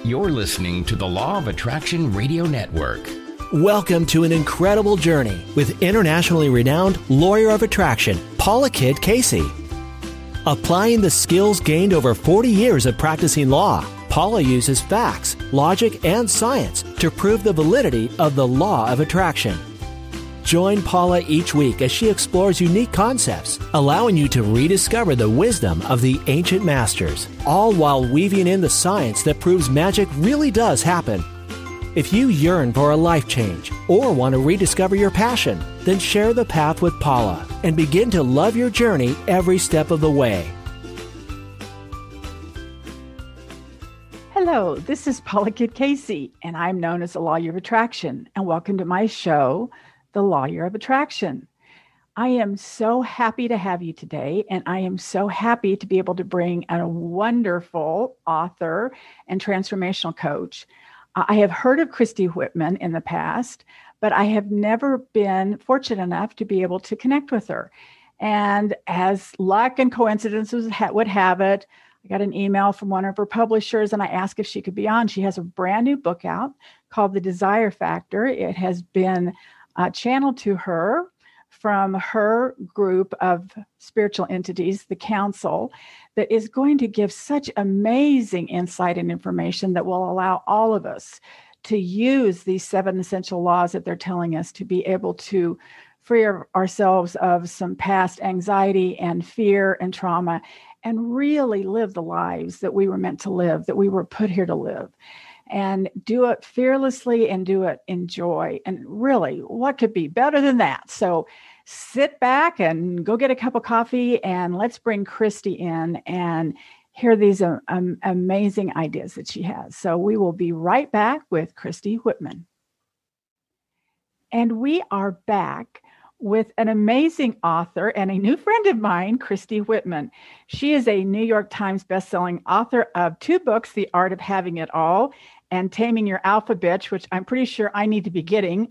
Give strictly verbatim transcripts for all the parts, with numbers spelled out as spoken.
You're listening to the Law of Attraction Radio Network. Welcome to an incredible journey with internationally renowned lawyer of attraction, Paula Kidd Casey. Applying the skills gained over forty years of practicing law, Paula uses facts, logic, and science to prove the validity of the law of attraction. Join Paula each week as she explores unique concepts, allowing you to rediscover the wisdom of the ancient masters, all while weaving in the science that proves magic really does happen. If you yearn for a life change or want to rediscover your passion, then share the path with Paula and begin to love your journey every step of the way. Hello, this is Paula Kidd Casey, and I'm known as the Lawyer of Attraction, and welcome to my show, The Lawyer of Attraction. I am so happy to have you today, and I am so happy to be able to bring a wonderful author and transformational coach. I have heard of Christy Whitman in the past, but I have never been fortunate enough to be able to connect with her. And as luck and coincidences would have it, I got an email from one of her publishers, and I asked if she could be on. She has a brand new book out called The Desire Factor. It has been uh, channeled to her from her group of spiritual entities, the Council, that is going to give such amazing insight and information that will allow all of us to use these seven essential laws that they're telling us to be able to free ourselves of some past anxiety and fear and trauma and really live the lives that we were meant to live, that we were put here to live. And do it fearlessly and do it in joy. And really, what could be better than that? So sit back and go get a cup of coffee and let's bring Christy in and hear these um, um, amazing ideas that she has. So we will be right back with Christy Whitman. And we are back with an amazing author and a new friend of mine, Christy Whitman. She is a New York Times bestselling author of two books, The Art of Having It All and Taming Your Alpha Bitch, which I'm pretty sure I need to be getting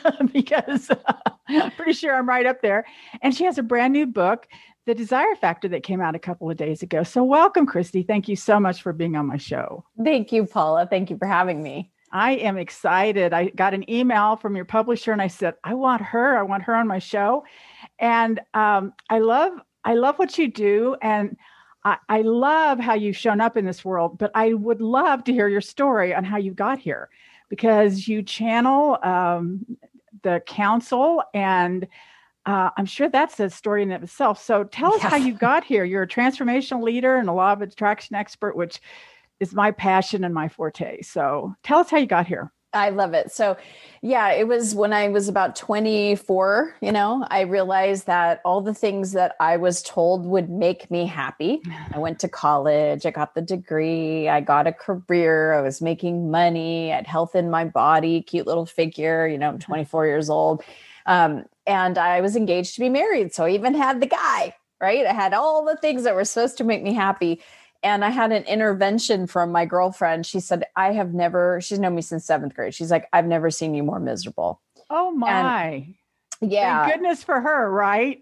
because I'm pretty sure I'm right up there. And she has a brand new book, The Desire Factor, that came out a couple of days ago. So welcome, Christy. Thank you so much for being on my show. Thank you, Paula. Thank you for having me. I am excited. I got an email from your publisher and I said, I want her. I want her on my show. And um, I love, I love what you do. And I, I love how you've shown up in this world, but I would love to hear your story on how you got here, because you channel um, the Council, and uh, I'm sure that's a story in of itself. So tell us yeah. how you got here. You're a transformational leader and a law of attraction expert, which is my passion and my forte. So tell us how you got here. I love it. So yeah, it was when I was about twenty-four, you know, I realized that all the things that I was told would make me happy. I went to college, I got the degree, I got a career, I was making money, I had health in my body, cute little figure, you know, I'm twenty-four years old. Um, and I was engaged to be married. So I even had the guy, right? I had all the things that were supposed to make me happy. And I had an intervention from my girlfriend. She said, I have never, she's known me since seventh grade. She's like, I've never seen you more miserable. Oh my. And yeah. Thank goodness for her, right?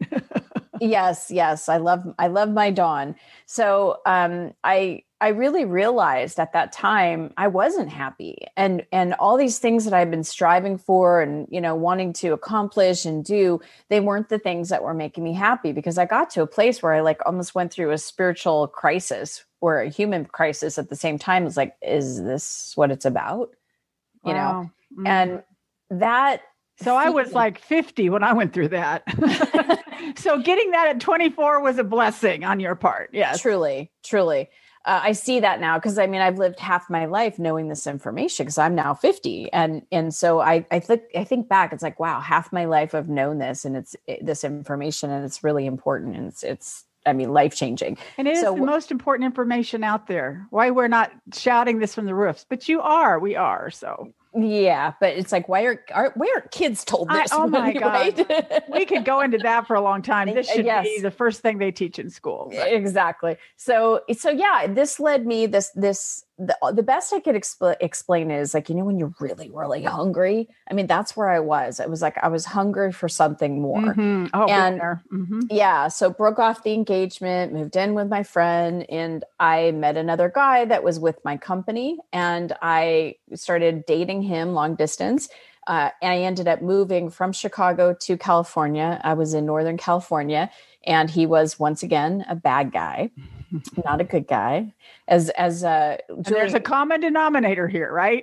yes. Yes. I love, I love my Dawn. So um, I, I really realized at that time I wasn't happy, and, and all these things that I've been striving for and, you know, wanting to accomplish and do, they weren't the things that were making me happy, because I got to a place where I like almost went through a spiritual crisis or a human crisis at the same time. It's like, is this what it's about? You wow. know? Mm-hmm. And that, So I was like fifty when I went through that. So getting that at twenty-four was a blessing on your part. Yes. Truly, truly. Uh, I see that now, because I mean, I've lived half my life knowing this information, because I'm now fifty. And, and so I, I think, I think back, it's like, wow, half my life I've known this, and it's it, this information, and it's really important. And it's, it's, I mean, life-changing. And it is so, the most important information out there. Why we're not shouting this from the roofs, but you are, we are. So Yeah, but it's like, why are, are why aren't kids told I, this? oh my God. Right? We could go into that for a long time. This should Yes. be the first thing they teach in school. But. Exactly. So, so yeah, this led me, this, this, the, the best I could expl- explain is like, you know, when you're really, really hungry, I mean, that's where I was. It was like, I was hungry for something more. Mm-hmm. Oh, and mm-hmm. yeah, so broke off the engagement, moved in with my friend, and I met another guy that was with my company, and I started dating him long distance. Uh, and I ended up moving from Chicago to California. I was in Northern California, and he was once again a bad guy, not a good guy. As as uh, and there's a common denominator here, right?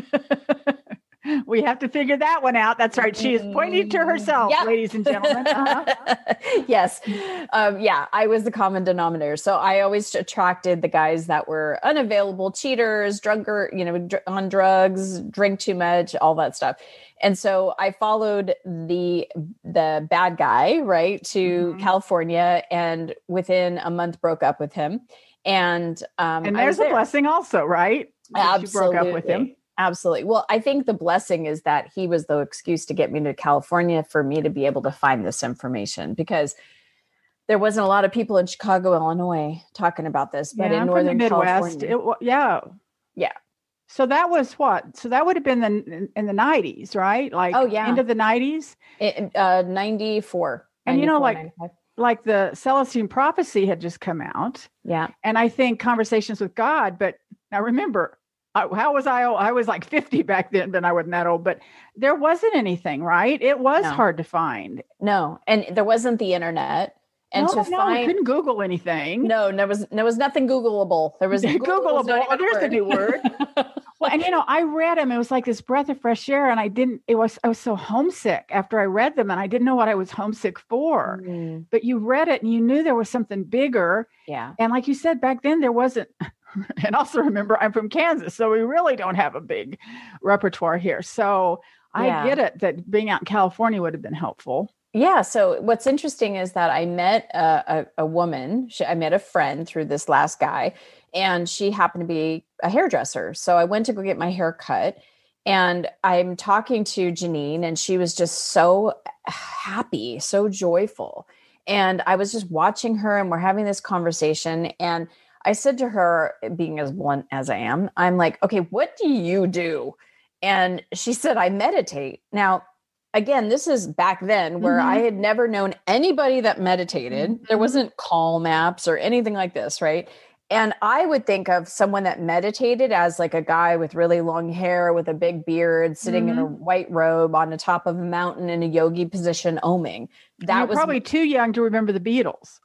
We have to figure that one out. That's right. She is pointing to herself, yep. Ladies and gentlemen. Uh-huh. Yes. Um, yeah, I was the common denominator. So I always attracted the guys that were unavailable, cheaters, drunker, you know, dr- on drugs, drink too much, all that stuff. And so I followed the the bad guy, right, to mm-hmm. California, and within a month broke up with him. And um, and there's a there. blessing also, right? Absolutely. You broke up with him. Absolutely. Well, I think the blessing is that he was the excuse to get me to California for me to be able to find this information, because there wasn't a lot of people in Chicago, Illinois talking about this, but yeah, in I'm Northern from the Midwest, California. it, yeah. Yeah. So that was what? So that would have been the, in, in the nineties, right? Like oh, yeah. End of the nineties? It, uh, ninety-four. And you know, like, ninety-five. like the Celestine Prophecy had just come out. Yeah. And I think Conversations with God, but now remember, I, how was I? I was like fifty back then, but I wasn't that old. But there wasn't anything, right? It was no. hard to find. No, and there wasn't the internet. And no, to no, find, you couldn't Google anything. No, there was there was nothing Googleable. There was Googleable. Oh, there's the new word. Well, and you know, I read them. It was like this breath of fresh air, and I didn't. It was I was so homesick after I read them, and I didn't know what I was homesick for. Mm. But you read it, and you knew there was something bigger. Yeah. And like you said, back then there wasn't. And also remember, I'm from Kansas, so we really don't have a big repertoire here. So I yeah. get it that being out in California would have been helpful. Yeah. So what's interesting is that I met a, a, a woman. She, I met a friend through this last guy, and she happened to be a hairdresser. So I went to go get my hair cut, and I'm talking to Janine, and she was just so happy, so joyful. And I was just watching her, and we're having this conversation, and I said to her, being as blunt as I am, I'm like, okay, what do you do? And she said, I meditate. Now, again, this is back then where mm-hmm. I had never known anybody that meditated. Mm-hmm. There wasn't Calm apps or anything like this, right? And I would think of someone that meditated as like a guy with really long hair, with a big beard, sitting mm-hmm. in a white robe on the top of a mountain in a yogi position, oming. That You're was probably too young to remember the Beatles.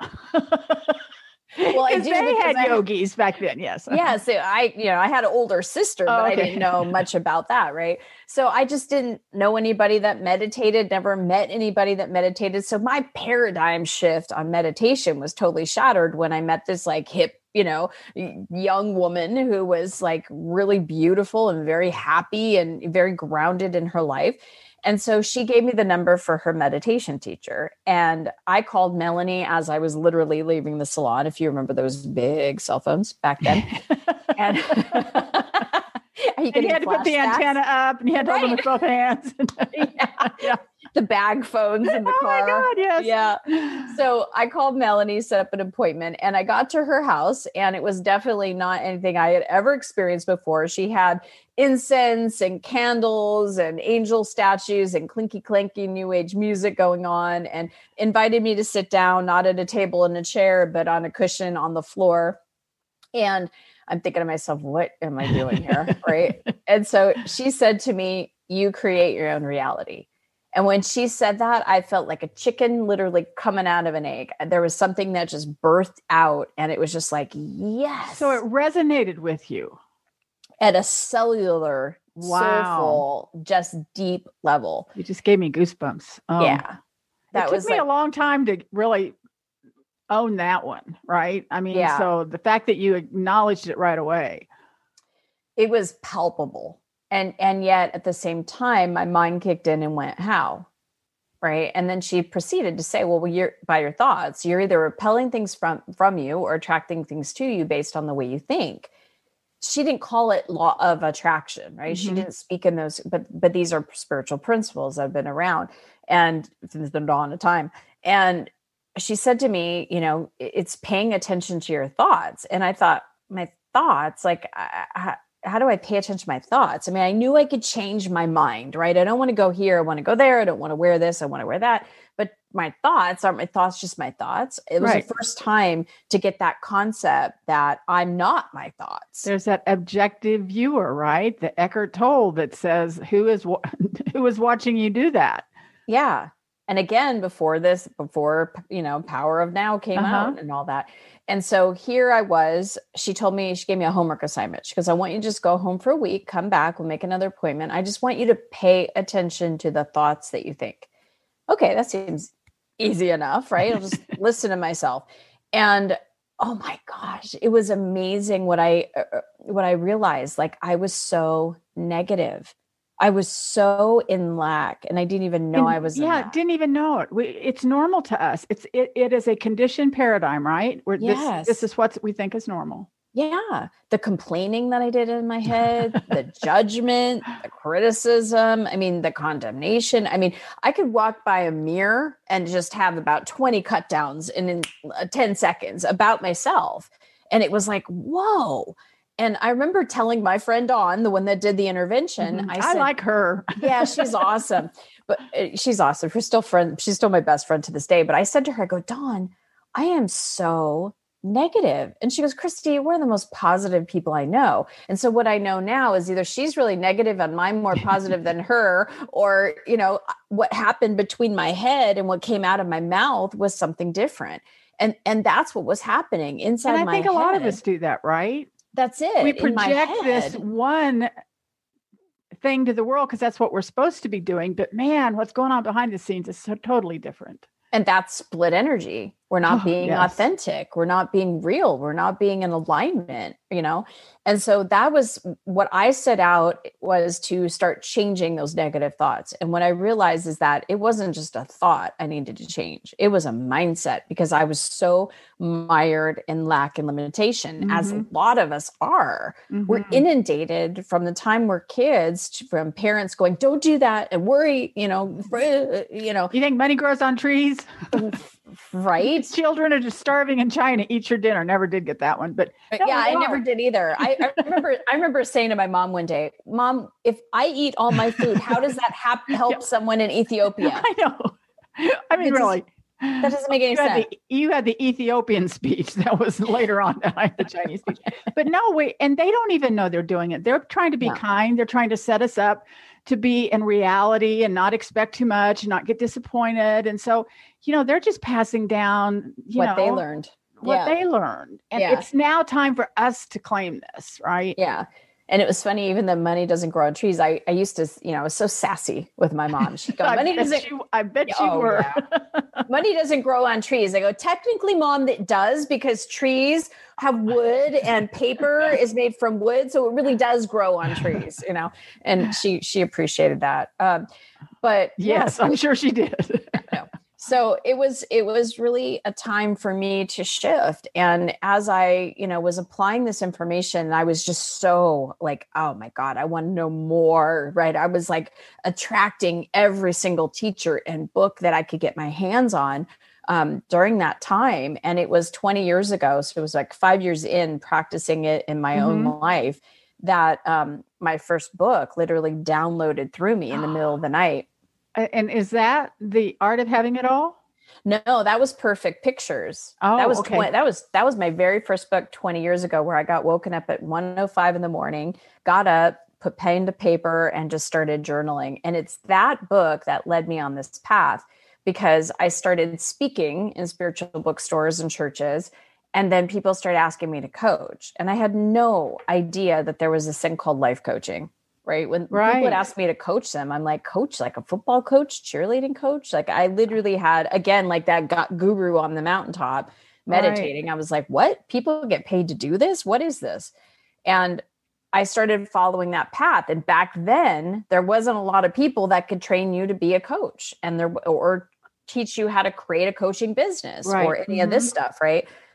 Well, I do, they had I, yogis back then. Yes. Yeah. So I, you know, I had an older sister, but oh, okay. I didn't know much about that. Right. So I just didn't know anybody that meditated, never met anybody that meditated. So my paradigm shift on meditation was totally shattered when I met this like hip, you know, young woman who was like really beautiful and very happy and very grounded in her life. And so she gave me the number for her meditation teacher. And I called Melanie as I was literally leaving the salon, if you remember those big cell phones back then. and you, and you had to put the antenna up, and you had to right. hold them with both hands. yeah. yeah. The bag phones in the oh car. Oh my God, yes. Yeah. So I called Melanie, set up an appointment, and I got to her house, and it was definitely not anything I had ever experienced before. She had incense and candles and angel statues and clinky clanky new age music going on, and invited me to sit down, not at a table in a chair, but on a cushion on the floor. And I'm thinking to myself, what am I doing here? Right. And so she said to me, you create your own reality. And when she said that, I felt like a chicken literally coming out of an egg. There was something that just birthed out, and it was just like, yes. So it resonated with you at a cellular, wow. soulful, just deep level. You just gave me goosebumps. Um, yeah. That it was took me like, a long time to really own that one, right? I mean, yeah. so the fact that you acknowledged it right away. It was palpable. And and yet at the same time, my mind kicked in and went, how? Right. And then she proceeded to say, well, well you're by your thoughts, you're either repelling things from, from you or attracting things to you based on the way you think. she didn't call it law of attraction, right? Mm-hmm. She didn't speak in those, but, but these are spiritual principles that have been around and since the dawn of time. And she said to me, you know, it's paying attention to your thoughts. And I thought, my thoughts, like, I, how do I pay attention to my thoughts? I mean, I knew I could change my mind, right? I don't want to go here. I want to go there. I don't want to wear this. I want to wear that. But my thoughts aren't my thoughts, just my thoughts. It was right. the first time to get that concept that I'm not my thoughts. There's that objective viewer, right? The Eckhart Tolle that says, who is, who is watching you do that? Yeah. And again, before this, before, you know, Power of Now came uh-huh. out and all that. And so here I was, she told me, she gave me a homework assignment. She goes, I want you to just go home for a week, come back, we'll make another appointment. I just want you to pay attention to the thoughts that you think. Okay, that seems easy enough, right? I'll just listen to myself. And oh my gosh, it was amazing what I, uh, what I realized. Like I was so negative. I was so in lack and I didn't even know and, I was yeah, in lack. Didn't even know it. We, it's normal to us. It's it, it is a conditioned paradigm, right? Where yes. this, this is what we think is normal. Yeah. The complaining that I did in my head, the judgment, the criticism, I mean, the condemnation. I mean, I could walk by a mirror and just have about twenty cut downs in, in uh, ten seconds about myself. And it was like, whoa. And I remember telling my friend Dawn, the one that did the intervention, mm-hmm. I said, I like her. Yeah, she's awesome. But she's awesome. We're still friends. She's still my best friend to this day. But I said to her, I go, Dawn, I am so negative. And she goes, Christy, we're the most positive people I know. And so what I know now is either she's really negative and I'm more positive than her, or, you know, what happened between my head and what came out of my mouth was something different. And, and that's what was happening inside my head. And I think a lot of us do that, right? That's it. We project this one thing to the world because that's what we're supposed to be doing. But man, what's going on behind the scenes is so totally different. And that's split energy. We're not oh, being yes. authentic. We're not being real. We're not being in alignment, you know? And so that was what I set out was to start changing those negative thoughts. And what I realized is that it wasn't just a thought I needed to change. It was a mindset because I was so mired in lack and limitation, mm-hmm. as a lot of us are. Mm-hmm. We're inundated from the time we're kids to, from parents going, don't do that and worry, you know, you know. You think money grows on trees? Right. Children are just starving in China. Eat your dinner. Never did get that one, but no, yeah, I never did either. I, I remember, I remember saying to my mom one day, Mom, if I eat all my food, how does that ha- help yeah. someone in Ethiopia? I know. I mean, it's, really, that doesn't make any you sense. Had the, you had the Ethiopian speech that was later on behind the Chinese speech, but no, wait, and they don't even know they're doing it. They're trying to be no. kind. They're trying to set us up to be in reality and not expect too much, and not get disappointed. And so, you know, they're just passing down you what know, they learned, what yeah. they learned. And yeah. it's now time for us to claim this, right? Yeah. And it was funny, even though money doesn't grow on trees, I, I used to, you know, I was so sassy with my mom. She'd go, money doesn't, you, I bet you oh, were. Yeah. Money doesn't grow on trees. I go, technically, Mom, it does because trees have wood and paper is made from wood. So it really does grow on trees, you know, and she, she appreciated that. Um, but yes, yeah, I'm sure she did. no. So it was, it was really a time for me to shift. And as I, you know, was applying this information, I was just so like, oh my God, I want to know more, right? I was like attracting every single teacher and book that I could get my hands on um, during that time. And it was twenty years ago. So it was like five years in practicing it in my mm-hmm. own life that um, my first book literally downloaded through me in the middle of the night. And is that The Art of Having It All? No, that was Perfect Pictures. Oh, that was okay. twenty, that was that was my very first book twenty years ago, where I got woken up at one oh five in the morning, got up, put pen to paper, and just started journaling. And it's that book that led me on this path, because I started speaking in spiritual bookstores and churches, and then people started asking me to coach, and I had no idea that there was this thing called life coaching. Right. When right. people would ask me to coach them, I'm like, coach, like a football coach, cheerleading coach. Like I literally had, again, like that got guru on the mountaintop meditating. Right. I was like, what? People get paid to do this? What is this? And I started following that path. And back then there wasn't a lot of people that could train you to be a coach and there or teach you how to create a coaching business right. or any mm-hmm. of this stuff. Right.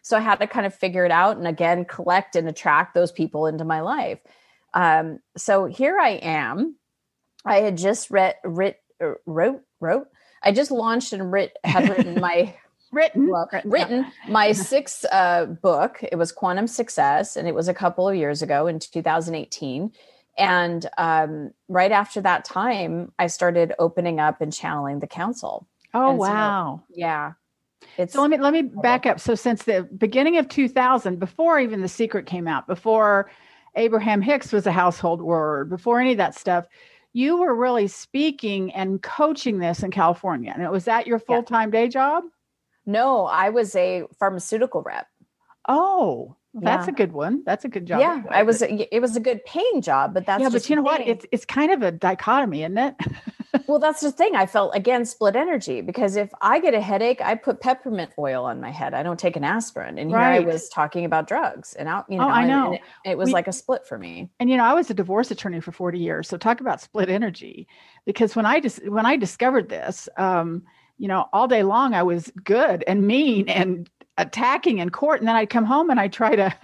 So I had to kind of figure it out and again, collect and attract those people into my life. Um, so here I am. I had just read, writ, wrote, wrote, I just launched and writ, had written my written, well, written my sixth uh, book. It was Quantum Success. And it was a couple of years ago in two thousand eighteen. And um, right after that time, I started opening up and channeling the council. Oh, and wow. So, yeah. It's, so let me, let me back up. So since the beginning of two thousand, before even The Secret came out, before Abraham Hicks was a household word, before any of that stuff, you were really speaking and coaching this in California. And was that your full-time yeah. day job? No, I was a pharmaceutical rep. Oh, that's yeah. a good one. That's a good job. Yeah, I was. A, it was a good paying job, but that's yeah. Just But you know thing. what? It's it's kind of a dichotomy, isn't it? Well, that's the thing. I felt again split energy because if I get a headache, I put peppermint oil on my head. I don't take an aspirin. And right. here I was talking about drugs, and out. You know, oh, I know. And, and it, it was we, like a split for me. And you know, I was a divorce attorney for forty years, so talk about split energy. Because when I just when I discovered this, um, you know, all day long I was good and mean and attacking in court, and then I'd come home and I try to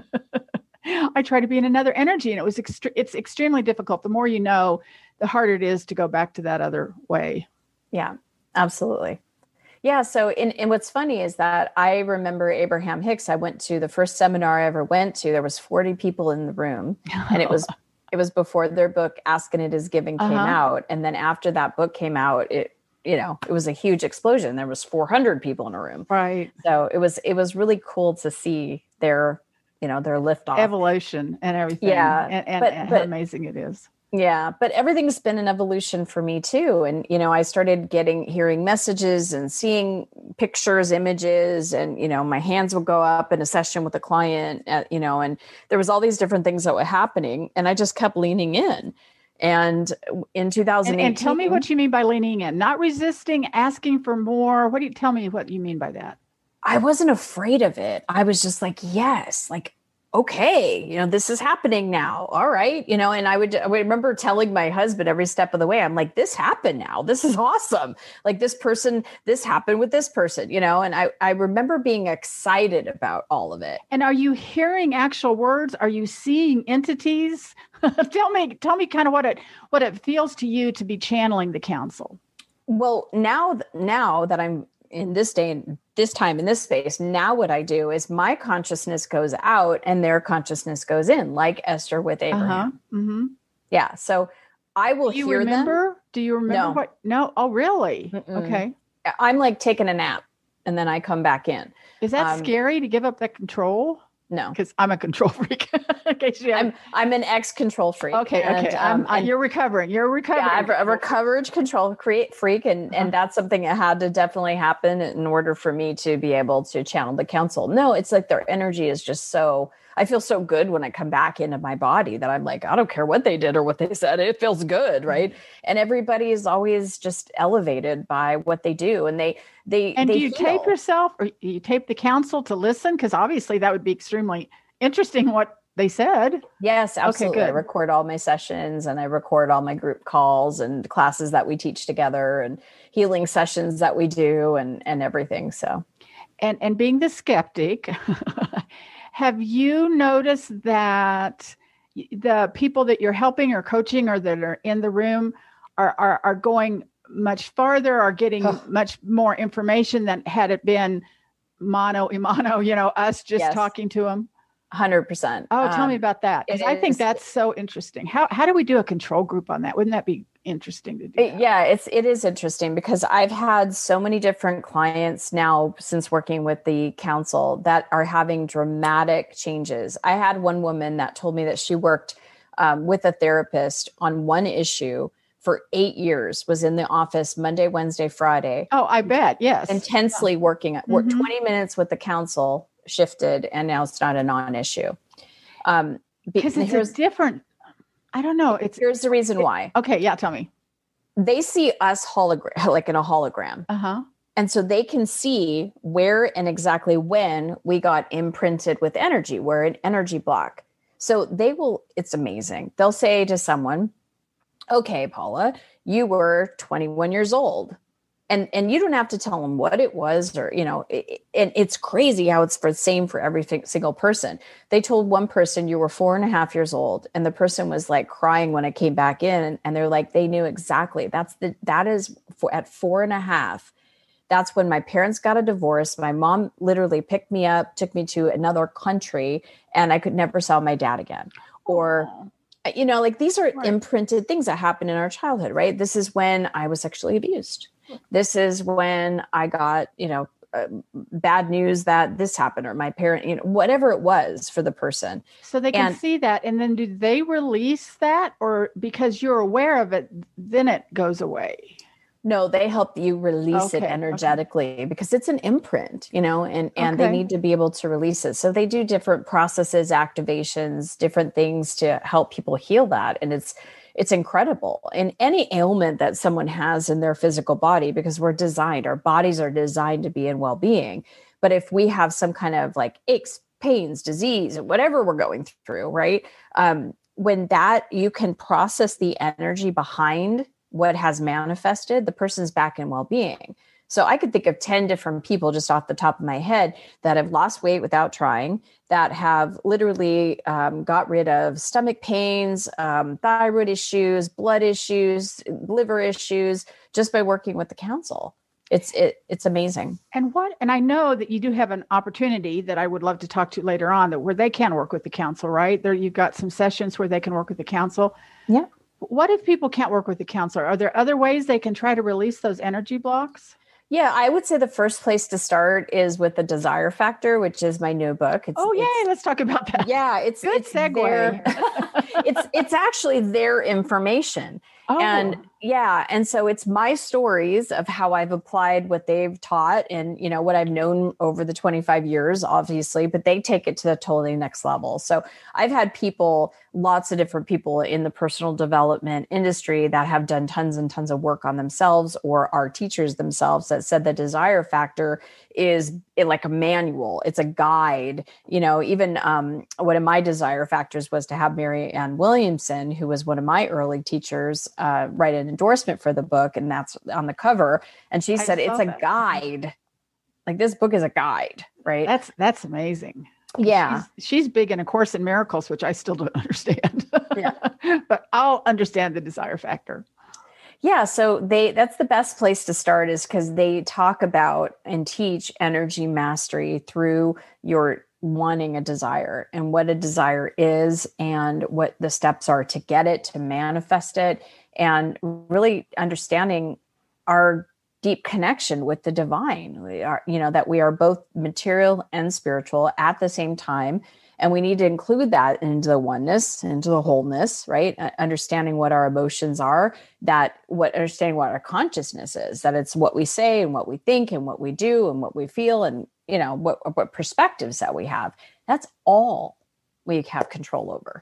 I try to be in another energy, and it was extre- it's extremely difficult. The more you know, the harder it is to go back to that other way. Yeah, absolutely. Yeah. So, and, and what's funny is that I remember Abraham Hicks. I went to the first seminar I ever went to. There was forty people in the room, and it was it was before their book "Asking It Is Giving" came uh-huh. out, and then after that book came out, it. You know, it was a huge explosion. There was four hundred people in a room. Right. So it was, it was really cool to see their, you know, their lift off. Evolution and everything. Yeah. And, and, but, and but, how amazing it is. Yeah. But everything's been an evolution for me too. And, you know, I started getting, hearing messages and seeing pictures, images, and, you know, my hands would go up in a session with a client, uh, you know, and there was all these different things that were happening. And I just kept leaning in. And in two thousand eighteen, and, and tell me what you mean by leaning in, not resisting, asking for more. What do you tell me what you mean by that? I wasn't afraid of it. I was just like, yes, like, okay, you know, this is happening now. All right. You know, and I would, I would remember telling my husband every step of the way, I'm like, this happened now. This is awesome. Like this person, this happened with this person, you know, and I, I remember being excited about all of it. And are you hearing actual words? Are you seeing entities? tell me, tell me kind of what it, what it feels to you to be channeling the council. Well, now, now that I'm in this day and this time in this space, now what I do is my consciousness goes out and their consciousness goes in, like Esther with Abraham. Uh-huh. Mm-hmm. Yeah. So I will do you hear remember? them. Do you remember no. what? No. Oh, really? Mm-mm. Okay. I'm like taking a nap and then I come back in. Is that um, scary to give up that control? No, because I'm a control freak. In case you I'm I'm an ex control freak. Okay, and, okay. Um, and you're recovering. You're recovering. Yeah, I'm a recovered control create freak, and uh-huh. and that's something that had to definitely happen in order for me to be able to channel the council. No, it's like their energy is just so. I feel so good when I come back into my body that I'm like, I don't care what they did or what they said. It feels good, right? And everybody is always just elevated by what they do, and they they. And they do you heal. tape yourself, or you tape the council to listen? Because obviously that would be extremely interesting. What they said. Yes, absolutely. Okay, I record all my sessions, and I record all my group calls and classes that we teach together, and healing sessions that we do, and and everything. So, and and being the skeptic. Have you noticed that the people that you're helping or coaching or that are in the room are are, are going much farther, are getting oh. much more information than had it been mano a mano, you know, us just yes. talking to them? one hundred percent. Oh, tell um, me about that. Because I think that's so interesting. How how do we do a control group on that? Wouldn't that be interesting to do? It, yeah, it's it is interesting because I've had so many different clients now since working with the council that are having dramatic changes. I had one woman that told me that she worked um, with a therapist on one issue for eight years, was in the office Monday, Wednesday, Friday. Oh, I bet. Yes. Intensely yeah. working, Mm-hmm. worked twenty minutes with the council, shifted, and now it's not a non-issue. Um, because it's a different, I don't know. It's Here's the reason why. Okay. Yeah. Tell me. They see us hologram, like in a hologram. Uh-huh. And so they can see where and exactly when we got imprinted with energy. We're an energy block. So they will, it's amazing. They'll say to someone, okay, Paula, you were twenty-one years old. And, and you don't have to tell them what it was or, you know, it, and it's crazy how it's for the same for every single person. They told one person you were four and a half years old, and the person was like crying when I came back in, and, and they're like, they knew exactly that's the, that is for, at four and a half. That's when my parents got a divorce. My mom literally picked me up, took me to another country, and I could never saw my dad again. Or, Aww. you know, like these are right. imprinted things that happen in our childhood, right? This is when I was sexually abused. This is when I got, you know, uh, bad news that this happened, or my parent, you know, whatever it was for the person. So they can and, see that. And then do they release that, or because you're aware of it, then it goes away? No, they help you release okay, it energetically okay. because it's an imprint, you know, and, and okay. they need to be able to release it. So they do different processes, activations, different things to help people heal that. And it's, it's incredible. And any ailment that someone has in their physical body, because we're designed, our bodies are designed to be in well-being. But if we have some kind of like aches, pains, disease, whatever we're going through, right? Um, when that, you can process the energy behind what has manifested, the person's back in well-being. So I could think of ten different people just off the top of my head that have lost weight without trying, that have literally um, got rid of stomach pains, um, thyroid issues, blood issues, liver issues, just by working with the council. It's it, it's amazing. And what? And I know that you do have an opportunity that I would love to talk to later on, that where they can work with the council, right? There, you've got some sessions where they can work with the council. Yeah. What if people can't work with the counselor? Are there other ways they can try to release those energy blocks? Yeah, I would say the first place to start is with the Desire Factor, which is my new book. It's, oh, yay. It's, let's talk about that. Yeah, it's good it's segue. Their, it's it's actually their information. Oh. And yeah, and so it's my stories of how I've applied what they've taught and, you know, what I've known over the twenty-five years, obviously, but they take it to the totally next level. So I've had people, lots of different people in the personal development industry that have done tons and tons of work on themselves, or are teachers themselves, that said the Desire Factor is like a manual. It's a guide. You know, even um, one of my desire factors was to have Mary Ann Williamson, who was one of my early teachers, uh, write an endorsement for the book. And that's on the cover. And she said, it's a that. guide. Like, this book is a guide, right? That's, that's amazing. Yeah. She's, she's big in A Course in Miracles, which I still don't understand, yeah. but I'll understand the Desire Factor. Yeah. So they, that's the best place to start, is because they talk about and teach energy mastery through your wanting a desire, and what a desire is, and what the steps are to get it, to manifest it, and really understanding our deep connection with the divine. We are, you know, that we are both material and spiritual at the same time. And we need to include that into the oneness, into the wholeness, right? Uh, understanding what our emotions are, that what understanding what our consciousness is, that it's what we say and what we think and what we do and what we feel, and, you know, what, what perspectives that we have. That's all we have control over.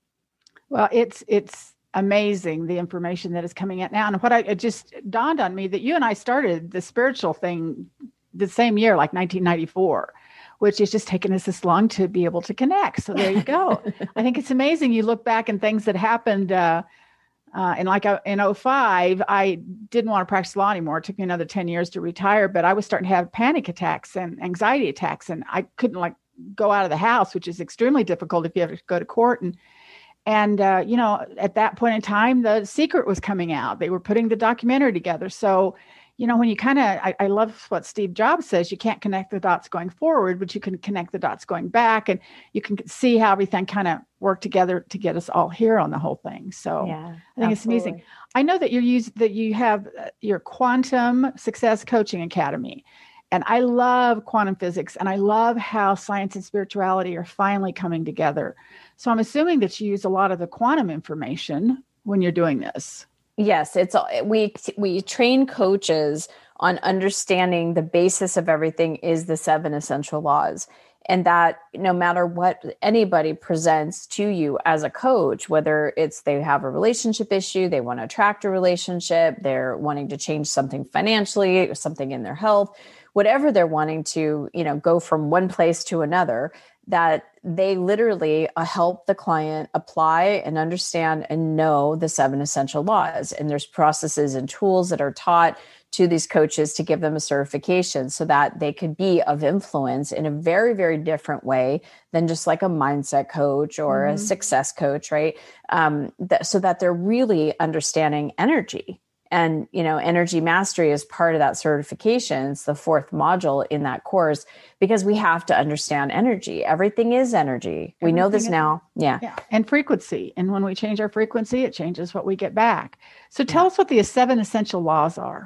Well, it's, it's amazing, the information that is coming out now. And what I, it just dawned on me that you and I started the spiritual thing the same year, like nineteen ninety-four. Which is just taken us this long to be able to connect. So there you go. I think it's amazing. You look back and things that happened, uh, uh, and like uh, in oh five, I didn't want to practice law anymore. It took me another ten years to retire, but I was starting to have panic attacks and anxiety attacks, and I couldn't like go out of the house, which is extremely difficult if you have to go to court. And, and uh, you know, at that point in time, The Secret was coming out. They were putting the documentary together. So, you know, when you kind of, I, I love what Steve Jobs says, you can't connect the dots going forward, but you can connect the dots going back, and you can see how everything kind of worked together to get us all here on the whole thing. So yeah, I think absolutely. It's amazing. I know that you're used, that you have your Quantum Success Coaching Academy, and I love quantum physics, and I love how science and spirituality are finally coming together. So I'm assuming that you use a lot of the quantum information when you're doing this. Yes, it's we we train coaches on understanding the basis of everything is the seven essential laws, and that no matter what anybody presents to you as a coach, whether it's they have a relationship issue, they want to attract a relationship, they're wanting to change something financially or something in their health, whatever they're wanting to, you know, go from one place to another, that they literally uh, help the client apply and understand and know the seven essential laws. And there's processes and tools that are taught to these coaches to give them a certification so that they could be of influence in a very, very different way than just like a mindset coach or mm-hmm. a success coach, right? Um, th- so that they're really understanding energy. And, you know, energy mastery is part of that certification. It's the fourth module in that course because we have to understand energy. Everything is energy. Everything we know this is, now. Yeah. yeah. And frequency. And when we change our frequency, it changes what we get back. So tell yeah. us what the seven essential laws are.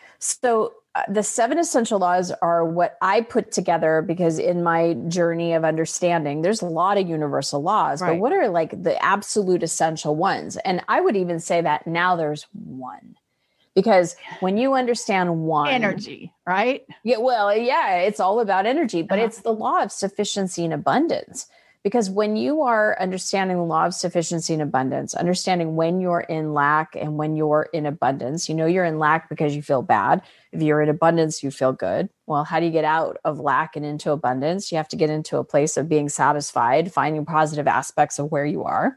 So uh, the seven essential laws are what I put together because in my journey of understanding, there's a lot of universal laws, right. but what are like the absolute essential ones? And I would even say that now there's one. Because when you understand one energy, right? Yeah, well, yeah, it's all about energy, but uh-huh. it's the law of sufficiency and abundance. Because when you are understanding the law of sufficiency and abundance, understanding when you're in lack and when you're in abundance, you know you're in lack because you feel bad. If you're in abundance, you feel good. Well, how do you get out of lack and into abundance? You have to get into a place of being satisfied, finding positive aspects of where you are.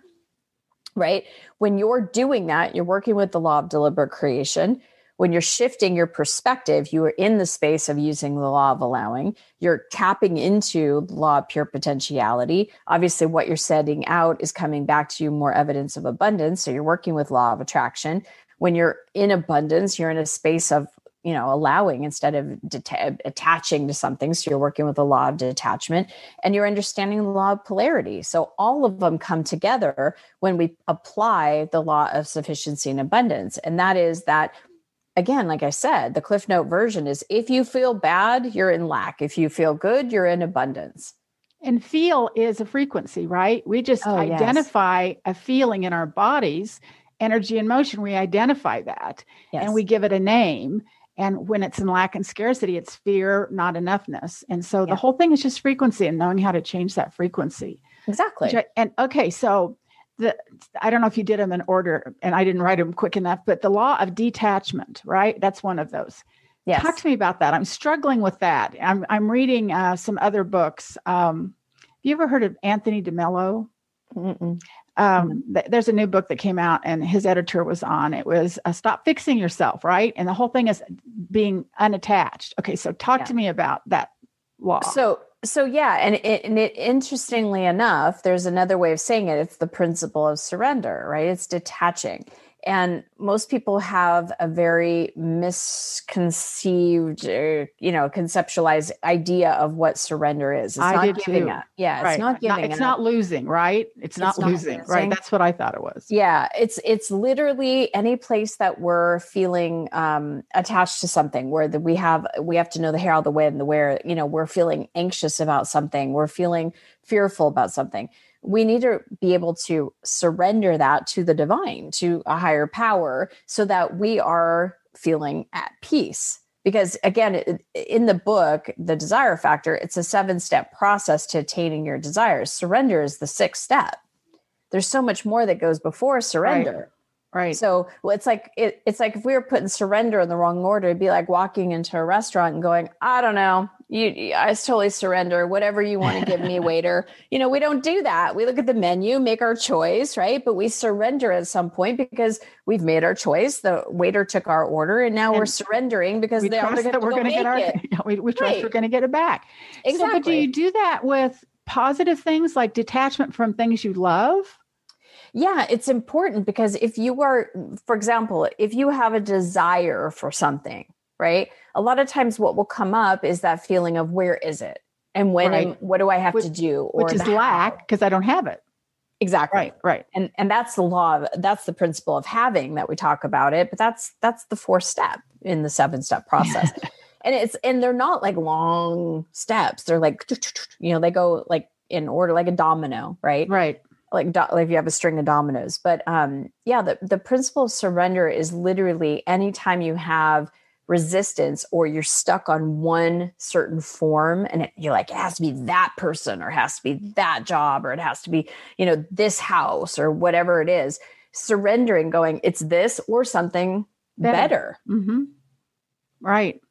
Right? When you're doing that, you're working with the law of deliberate creation. When you're shifting your perspective, you are in the space of using the law of allowing. You're tapping into the law of pure potentiality. Obviously, what you're sending out is coming back to you more evidence of abundance. So you're working with law of attraction. When you're in abundance, you're in a space of, you know, allowing instead of deta- attaching to something. So you're working with the law of detachment and you're understanding the law of polarity. So all of them come together when we apply the law of sufficiency and abundance. And that is that, again, like I said, the Cliff Note version is if you feel bad, you're in lack. If you feel good, you're in abundance. And feel is a frequency, right? We just oh, identify yes. a feeling in our bodies, energy and motion. We identify that yes. and we give it a name. And when it's in lack and scarcity, it's fear, not enoughness. And so yeah. the whole thing is just frequency and knowing how to change that frequency. Exactly. I, and okay, so the I don't know if you did them in order and I didn't write them quick enough, but the law of detachment, right? That's one of those. Yes. Talk to me about that. I'm struggling with that. I'm I'm reading uh, some other books. Um, have you ever heard of Anthony DeMello? Mm-mm. Um, th- there's a new book that came out and his editor was on. It was uh, Stop Fixing Yourself, right? And the whole thing is being unattached. Okay, so talk yeah. to me about that law. So, so yeah, and it, and it, interestingly enough, there's another way of saying it. It's the principle of surrender, right? It's detaching. And most people have a very misconceived, uh, you know, conceptualized idea of what surrender is. It's I not did giving too. up. Yeah, right. it's not giving not, It's up. not losing, right? It's, it's not, not losing, losing, right? That's what I thought it was. Yeah, it's it's literally any place that we're feeling um, attached to something, where the, we have we have to know the how, the when, the where. You know, we're feeling anxious about something. We're feeling fearful about something. We need to be able to surrender that to the divine, to a higher power, so that we are feeling at peace. Because again, in the book, The Desire Factor, it's a seven-step process to attaining your desires. Surrender is the sixth step. There's so much more that goes before surrender. Right. Right. So well, it's like it, it's like if we were putting surrender in the wrong order, it'd be like walking into a restaurant and going, I don't know, you, I totally surrender. Whatever you want to give me, waiter. You know, we don't do that. We look at the menu, make our choice, right? But we surrender at some point because we've made our choice. The waiter took our order, and now and we're surrendering because we they trust are that we're going to get our. it. we, we trust right. we're going to get it back. Exactly. So, but do you do that with positive things like detachment from things you love? Yeah, it's important because if you are, for example, if you have a desire for something, right? A lot of times what will come up is that feeling of where is it? And when, right. and what do I have which, to do? Or which is lack because I don't have it. Exactly. Right. Right. And, and that's the law of, that's the principle of having that we talk about it, but that's, that's the fourth step in the seven step process. and it's, and they're not like long steps. They're like, you know, they go like in order, like a domino, right? Right. Like, do, like if you have a string of dominoes. But um, yeah, the, the principle of surrender is literally anytime you have resistance or you're stuck on one certain form and it, you're like, it has to be that person or it has to be that job or it has to be, you know, this house or whatever it is, surrendering, going, it's this or something better. better. Mm-hmm. Right.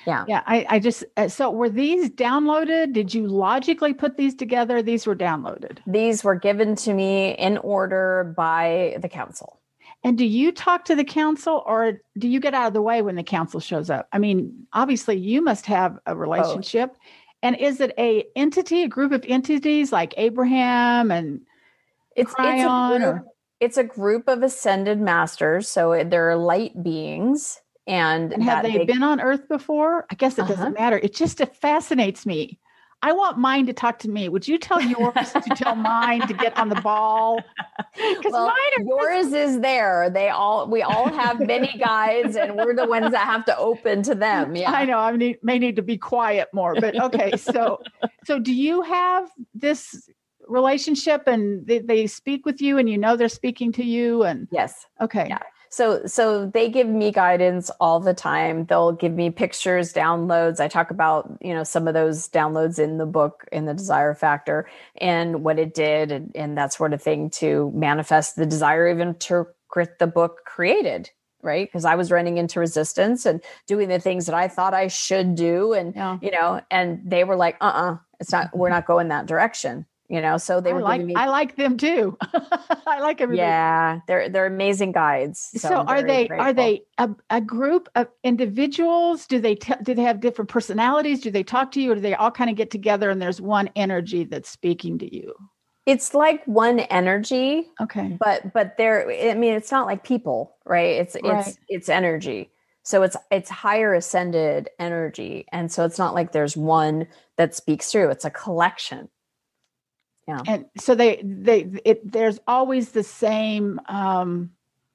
Yeah. Yeah. I, I just, uh, so were these downloaded? Did you logically put these together? These were downloaded. These were given to me in order by the council. And do you talk to the council, or do you get out of the way when the council shows up? I mean, obviously you must have a relationship. Both. And is it a entity, a group of entities like Abraham and it's, Cryon? It's a, group, it's a group of ascended masters. So they're light beings. And, and have they, they been on Earth before? I guess it uh-huh. doesn't matter. It just it fascinates me. I want mine to talk to me. Would you tell yours to tell mine to get on the ball? Well, mine are yours is there. They all, we all have many guides, and we're the ones that have to open to them. Yeah, I know. I need, may need to be quiet more, but okay. So, so do you have this relationship, and they, they speak with you, and you know they're speaking to you? And yes, okay, yeah. So, so they give me guidance all the time. They'll give me pictures, downloads. I talk about, you know, some of those downloads in the book, in the Desire Factor, and what it did, and, and that sort of thing to manifest the desire, even to create the book created, right? Because I was running into resistance and doing the things that I thought I should do. And, yeah. you know, and they were like, uh-uh, it's not, we're not going that direction. You know, so they I were like, giving me. I like them too. I like everybody. Yeah, they're they're amazing guides. So, so are they grateful. Are they a, a group of individuals? Do they t- do they have different personalities? Do they talk to you, or do they all kind of get together and there's one energy that's speaking to you? It's like one energy. Okay, but but they're. I mean, it's not like people, right? It's right. it's it's energy. So it's it's higher ascended energy, and so it's not like there's one that speaks through. It's a collection. Yeah. And so they, they, it, there's always the same, um,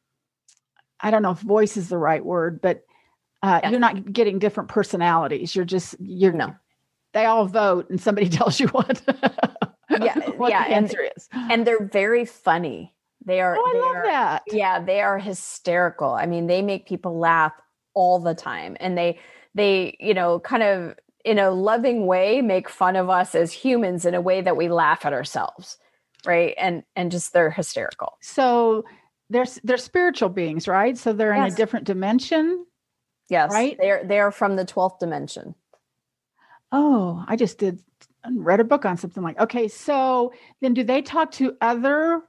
I don't know if voice is the right word, but uh, yes. You're not getting different personalities. You're just, you're no, they all vote and somebody tells you what, yeah, what yeah, the answer and, is. And they're very funny. They are, oh, I they love are, that. Yeah. They are hysterical. I mean, they make people laugh all the time, and they, they, you know, kind of, in a loving way, make fun of us as humans in a way that we laugh at ourselves. Right. And, and just, they're hysterical. So they're, they're spiritual beings, right? So they're yes. in a different dimension. Yes. Right. They're, they're from the twelfth dimension. Oh, I just did read a book on something like, okay. So then do they talk to other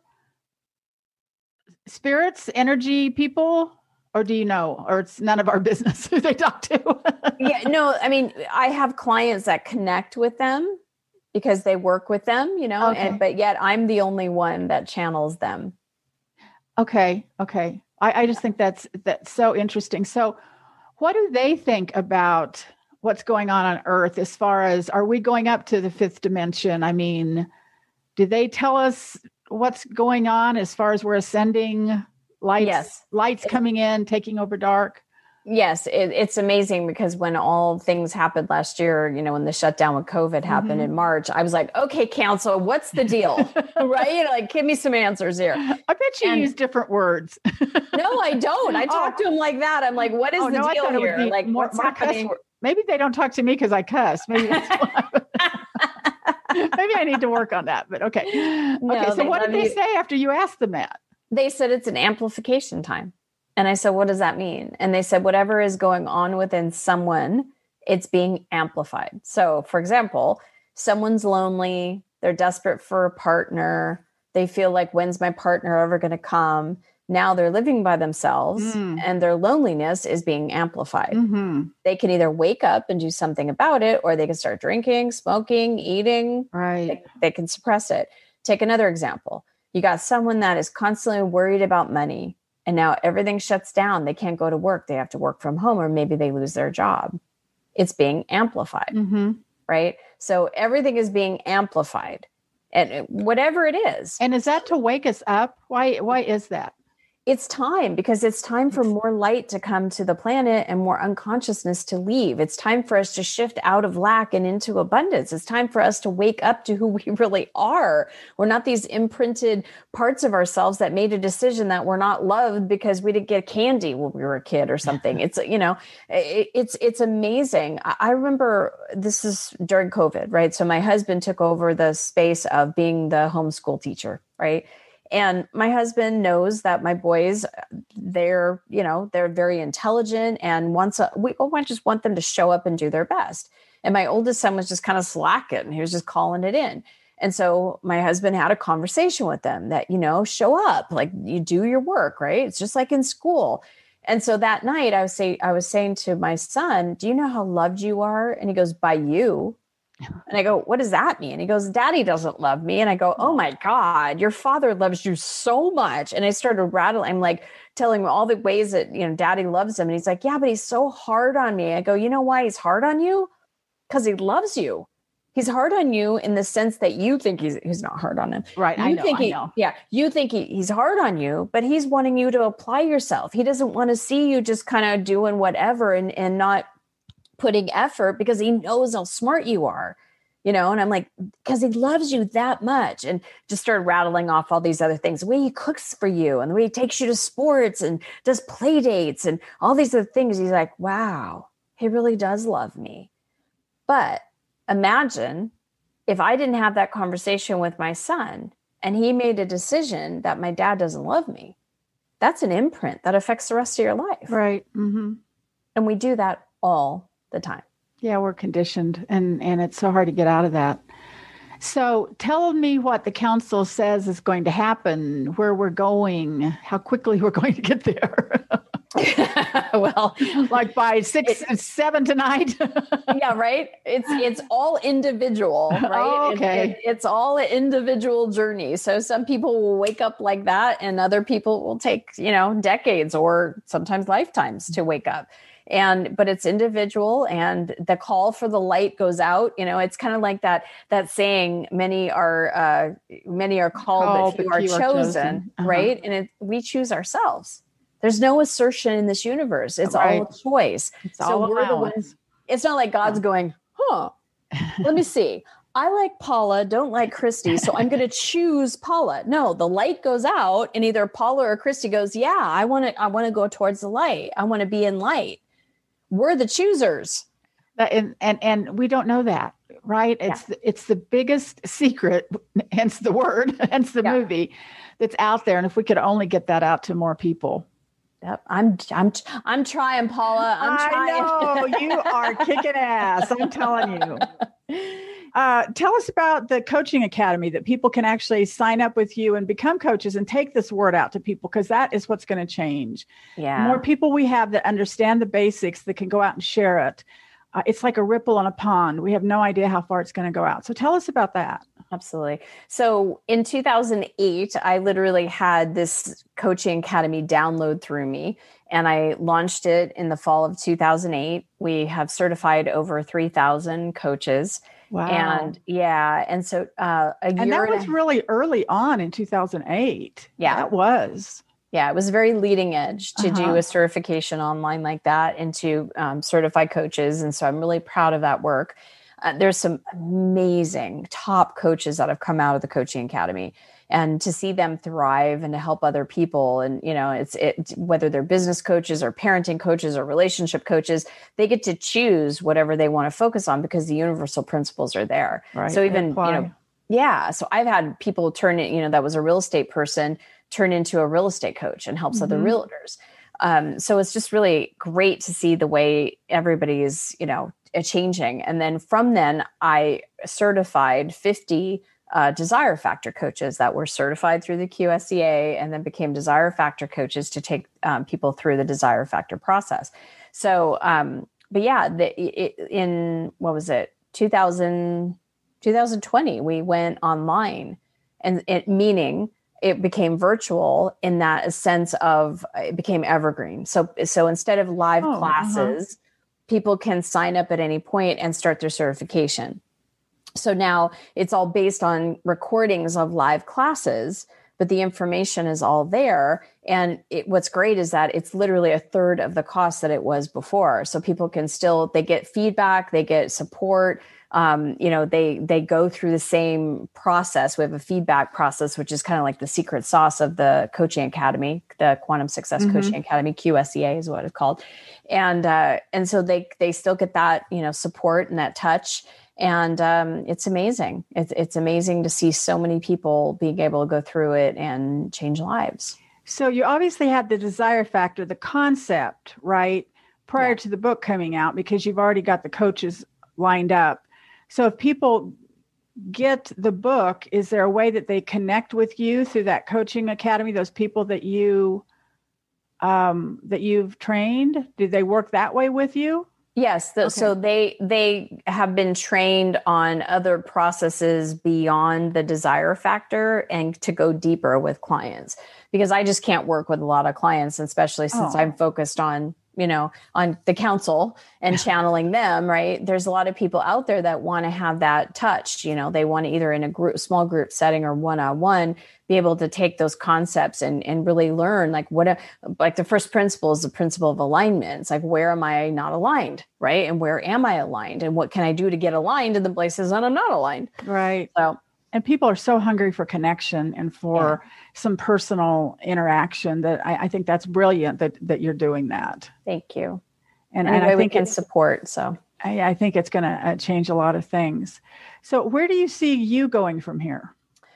spirits, energy people? Or do you know, or it's none of our business who they talk to? Yeah, no, I mean, I have clients that connect with them because they work with them, you know, okay. and, but yet I'm the only one that channels them. Okay. Okay. I, I just think that's, that's so interesting. So what do they think about what's going on on Earth as far as, are we going up to the fifth dimension? I mean, do they tell us what's going on as far as we're ascending? Lights, yes. lights coming in, taking over dark. Yes, it, it's amazing because when all things happened last year, you know, when the shutdown with COVID happened mm-hmm. in March, I was like, okay, council, what's the deal? Right? You know, like, give me some answers here. I bet you and, use different words. No, I don't. I talk oh. to him like that. I'm like, what is oh, the no, deal here? Like, more, what's more happening? Maybe they don't talk to me because I cuss. Maybe that's why. Maybe I need to work on that, but okay. No, okay, so what did they you. say after you asked them that? They said it's an amplification time. And I said, what does that mean? And they said, whatever is going on within someone, it's being amplified. So for example, someone's lonely, they're desperate for a partner. They feel like, when's my partner ever going to come? Now they're living by themselves mm. and their loneliness is being amplified. Mm-hmm. They can either wake up and do something about it, or they can start drinking, smoking, eating. Right. They, they can suppress it. Take another example. You got someone that is constantly worried about money, and now everything shuts down. They can't go to work. They have to work from home, or maybe they lose their job. It's being amplified, mm-hmm. right? So everything is being amplified, and whatever it is. And is that to wake us up? Why, why is that? It's time, because it's time for more light to come to the planet and more unconsciousness to leave. It's time for us to shift out of lack and into abundance. It's time for us to wake up to who we really are. We're not these imprinted parts of ourselves that made a decision that we're not loved because we didn't get candy when we were a kid or something. It's, you know, it, it's, it's amazing. I remember this is during COVID, right? So my husband took over the space of being the homeschool teacher, right? And my husband knows that my boys, they're, you know, they're very intelligent and once a, we oh, I just want them to show up and do their best. And my oldest son was just kind of slacking. He was just calling it in. And so my husband had a conversation with them that, you know, show up, like you do your work, right? It's just like in school. And so that night I was saying, I was saying to my son, do you know how loved you are? And he goes, by you. And I go, what does that mean? And he goes, Daddy doesn't love me. And I go, oh my God, your father loves you so much. And I started rattling. I'm like telling him all the ways that, you know, Daddy loves him. And he's like, yeah, but he's so hard on me. I go, you know why he's hard on you? Because he loves you. He's hard on you in the sense that you think he's, he's not hard on him. Right. You I know, think he, I know. Yeah. You think he, he's hard on you, but he's wanting you to apply yourself. He doesn't want to see you just kind of doing whatever and, and not putting effort because he knows how smart you are, you know? And I'm like, because he loves you that much. And just started rattling off all these other things, the way he cooks for you and the way he takes you to sports and does play dates and all these other things. He's like, wow, he really does love me. But imagine if I didn't have that conversation with my son and he made a decision that my dad doesn't love me. That's an imprint that affects the rest of your life. Right. Mm-hmm. And we do that all the time. Yeah, we're conditioned and, and it's so hard to get out of that. So tell me what the council says is going to happen, where we're going, how quickly we're going to get there. Well, like by six, it, seven tonight. Yeah, right. It's it's all individual, right? Oh, okay. It, it, it's all an individual journey. So some people will wake up like that, and other people will take, you know, decades or sometimes lifetimes to wake up. And but it's individual, and the call for the light goes out. You know, it's kind of like that that saying, "Many are uh, many are called, called but few, but few are, chosen, are chosen." Uh-huh. Right? And it, we choose ourselves. There's no assertion in this universe. It's right. all a choice. It's so all we're the ones. It's not like God's yeah. going, huh, let me see. I like Paula, don't like Christy. So I'm going to choose Paula. No, the light goes out and either Paula or Christy goes, yeah, I want to, I want to go towards the light. I want to be in light. We're the choosers. And, and, and we don't know that, right? It's, yeah. it's the biggest secret, hence the word, hence the yeah. movie that's out there. And if we could only get that out to more people. Yep. I'm, I'm, I'm trying, Paula. I'm trying. I know you are kicking ass. I'm telling you. Uh, tell us about the coaching academy that people can actually sign up with you and become coaches and take this word out to people, because that is what's going to change. Yeah. The more people we have that understand the basics, that can go out and share it. Uh, it's like a ripple on a pond. We have no idea how far it's going to go out. So tell us about that. Absolutely. So in two thousand eight, I literally had this coaching academy download through me, and I launched it in the fall of two thousand eight. We have certified over three thousand coaches. Wow. And yeah. And so uh, a year. And that was and a, really early on in two thousand eight. Yeah. That was. Yeah, it was very leading edge to uh-huh. do a certification online like that and to um, certify coaches. And so I'm really proud of that work. Uh, there's some amazing top coaches that have come out of the coaching academy, and to see them thrive and to help other people. And, you know, it's it, whether they're business coaches or parenting coaches or relationship coaches, they get to choose whatever they want to focus on because the universal principles are there. Right. So even, you know, yeah. So I've had people turn it, you know, that was a real estate person turn into a real estate coach and helps mm-hmm. other realtors. Um, so it's just really great to see the way everybody is, you know, changing. And then from then I certified fifty uh, Desire Factor coaches that were certified through the Q S C A and then became Desire Factor coaches to take um, people through the Desire Factor process. So, um, but yeah, the, it, in, what was it? two thousand, twenty twenty, we went online, and it meaning it became virtual in that a sense of it became evergreen. So, so instead of live oh, classes, uh-huh. people can sign up at any point and start their certification. So now it's all based on recordings of live classes, but the information is all there. And it, what's great is that it's literally a third of the cost that it was before. So people can still, they get feedback, they get support. Um, you know, they, they go through the same process. We have a feedback process, which is kind of like the secret sauce of the coaching academy, the Quantum Success mm-hmm. Coaching Academy, Q S C A is what it's called. And, uh, and so they, they still get that, you know, support and that touch. And um, it's amazing. It's, it's amazing to see so many people being able to go through it and change lives. So you obviously had the desire factor, the concept, right, prior yeah. to the book coming out, because you've already got the coaches lined up. So if people get the book, is there a way that they connect with you through that coaching academy, those people that you um, that you've trained? Do they work that way with you? Yes. The, okay. So they they have been trained on other processes beyond the desire factor and to go deeper with clients, because I just can't work with a lot of clients, especially since oh. I'm focused on, you know, on the council and channeling them, right? There's a lot of people out there that want to have that touched, you know, they want to either in a group, small group setting or one-on-one, be able to take those concepts and, and really learn like what, a, like the first principle is the principle of alignment. It's like, where am I not aligned? Right. And where am I aligned? And what can I do to get aligned in the places that I'm not aligned? Right. So, and people are so hungry for connection and for yeah. some personal interaction that I, I think that's brilliant that, that you're doing that. Thank you. And, and I think we can support. So I, I think it's going to uh, change a lot of things. So where do you see you going from here?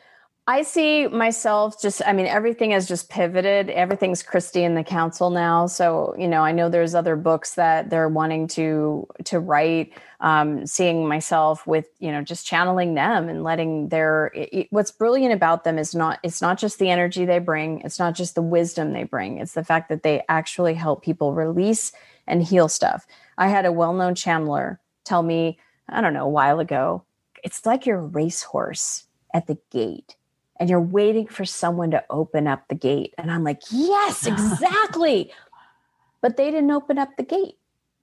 I see myself just, I mean, everything has just pivoted. Everything's Christy in the council now. So, you know, I know there's other books that they're wanting to, to write, um, seeing myself with, you know, just channeling them and letting their, it, what's brilliant about them is not, it's not just the energy they bring. It's not just the wisdom they bring. It's the fact that they actually help people release and heal stuff. I had a well-known channeler tell me, I don't know, a while ago, it's like you're a racehorse at the gate. And you're waiting for someone to open up the gate. And I'm like, yes, exactly. But they didn't open up the gate.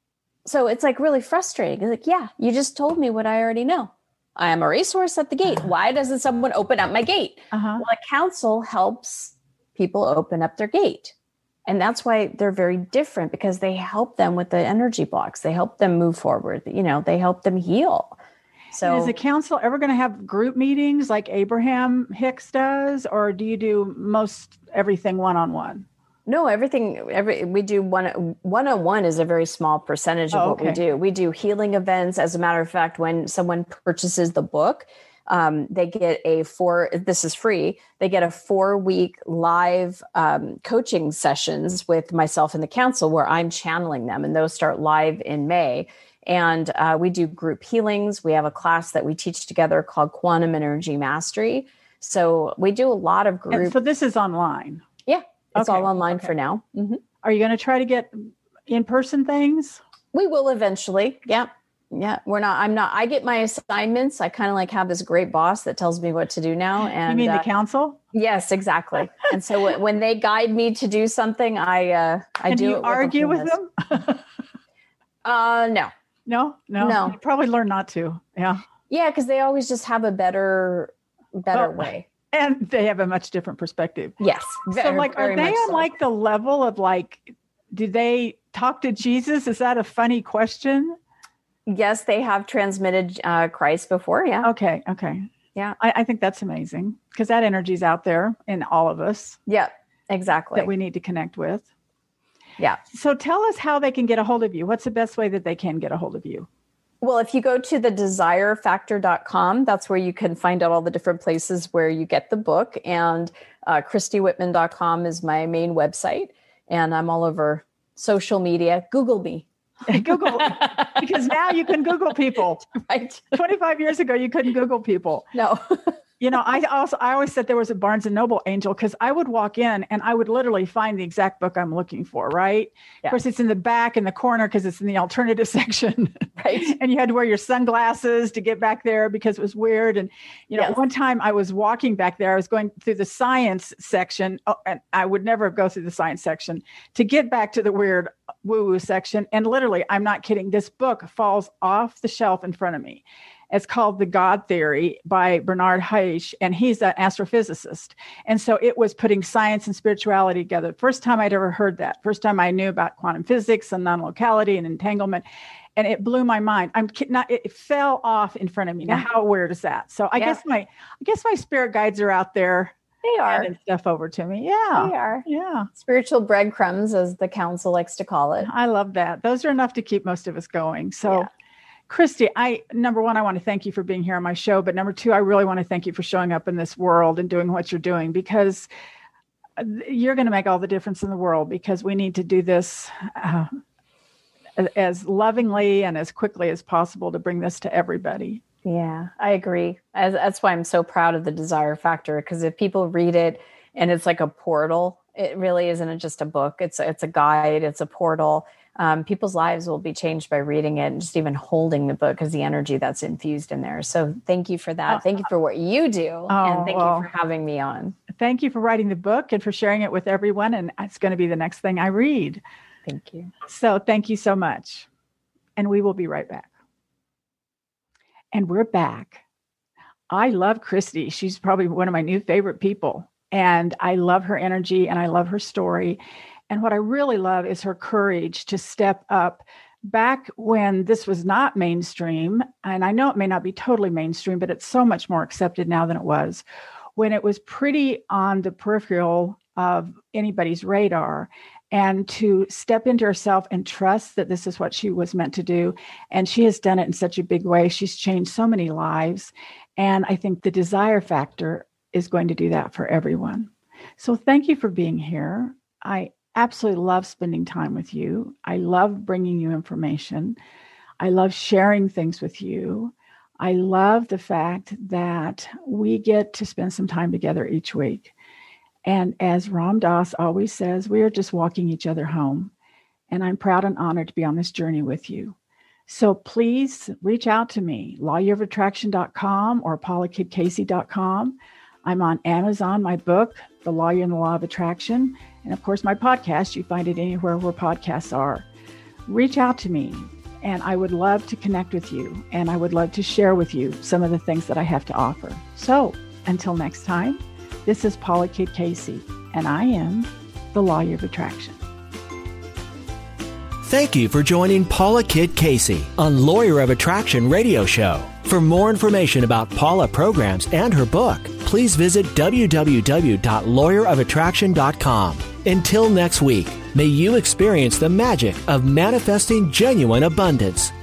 So it's like really frustrating. It's like, yeah, you just told me what I already know. I am a racehorse at the gate. Why doesn't someone open up my gate? Uh-huh. Well, a council helps people open up their gate. And that's why they're very different, because they help them with the energy blocks. They help them move forward. You know, they help them heal. So and is the council ever going to have group meetings like Abraham Hicks does, or do you do most everything one-on-one? No, everything, every, we do one, one-on-one is a very small percentage of oh, okay. what we do. We do healing events. As a matter of fact, when someone purchases the book, um, they get a four, this is free. They get a four week live um, coaching sessions with myself and the council where I'm channeling them. And those start live in May. And uh, we do group healings. We have a class that we teach together called Quantum Energy Mastery. So we do a lot of group. And so this is online. Yeah, it's okay. all online okay. for now. Mm-hmm. Are you going to try to get in-person things? We will eventually. Yeah. Yeah. We're not, I'm not, I get my assignments. I kind of like have this great boss that tells me what to do now. And you mean uh, the council? Yes, exactly. And so w- when they guide me to do something, I, uh, I and do, do you it with argue with them? uh, no. No, no, no. You probably learn not to. Yeah. Yeah. Cause they always just have a better, better well, way. And they have a much different perspective. Yes. Very, so like, are they on so. like the level of like, do they talk to Jesus? Is that a funny question? Yes. They have transmitted uh, Christ before. Yeah. Okay. Okay. Yeah. I, I think that's amazing, because that energy is out there in all of us. Yeah, exactly. That we need to connect with. Yeah. So tell us how they can get a hold of you. What's the best way that they can get a hold of you? Well, if you go to the desire factor dot com, that's where you can find out all the different places where you get the book. And uh, Christy Whitman dot com is my main website. And I'm all over social media. Google me. Google, because now you can Google people. Right. twenty-five years ago, you couldn't Google people. No. You know, I also, I always said there was a Barnes and Noble angel, because I would walk in and I would literally find the exact book I'm looking for. Right. Yeah. Of course, it's in the back in the corner because it's in the alternative section. Right. And you had to wear your sunglasses to get back there because it was weird. And, you know, yes. one time I was walking back there, I was going through the science section, oh, and I would never go through the science section to get back to the weird woo-woo section. And literally, I'm not kidding, this book falls off the shelf in front of me. It's called The God Theory by Bernard Heisch, and he's an astrophysicist. And so it was putting science and spirituality together. First time I'd ever heard that. First time I knew about quantum physics and non-locality and entanglement. And it blew my mind. I'm not, it fell off in front of me. Now, how weird is that? So I yeah. guess my, I guess my spirit guides are out there. They are. Handing stuff over to me. Yeah. They are. Yeah. Spiritual breadcrumbs, as the council likes to call it. I love that. Those are enough to keep most of us going. So. Yeah. Christy, I, number one, I want to thank you for being here on my show. But number two, I really want to thank you for showing up in this world and doing what you're doing, because you're going to make all the difference in the world, because we need to do this uh, as lovingly and as quickly as possible to bring this to everybody. Yeah, I agree. As, that's why I'm so proud of the Desire Factor, because if people read it and it's like a portal, it really isn't just a book. It's it's a guide. It's a portal. Um, people's lives will be changed by reading it and just even holding the book, because the energy that's infused in there. So thank you for that. Thank you for what you do. Oh, and thank well, you for having me on. Thank you for writing the book and for sharing it with everyone. And it's going to be the next thing I read. Thank you. So thank you so much. And we will be right back. And we're back. I love Christy. She's probably one of my new favorite people. And I love her energy and I love her story. And what I really love is her courage to step up back when this was not mainstream. And I know it may not be totally mainstream, but it's so much more accepted now than it was when it was pretty on the peripheral of anybody's radar. And to step into herself and trust that this is what she was meant to do. And she has done it in such a big way. She's changed so many lives. And I think the Desire Factor is going to do that for everyone. So thank you for being here. I absolutely love spending time with you. I love bringing you information. I love sharing things with you. I love the fact that we get to spend some time together each week. And as Ram Dass always says, we are just walking each other home. And I'm proud and honored to be on this journey with you. So please reach out to me, law year of attraction dot com or paula kidd casey dot com. I'm on Amazon, my book, The Lawyer and the Law of Attraction. And of course, my podcast, you find it anywhere where podcasts are. Reach out to me, and I would love to connect with you. And I would love to share with you some of the things that I have to offer. So until next time, this is Paula Kidd Casey, and I am the Lawyer of Attraction. Thank you for joining Paula Kidd Casey on Lawyer of Attraction radio show. For more information about Paula programs and her book, please visit w w w dot lawyer of attraction dot com. Until next week, may you experience the magic of manifesting genuine abundance.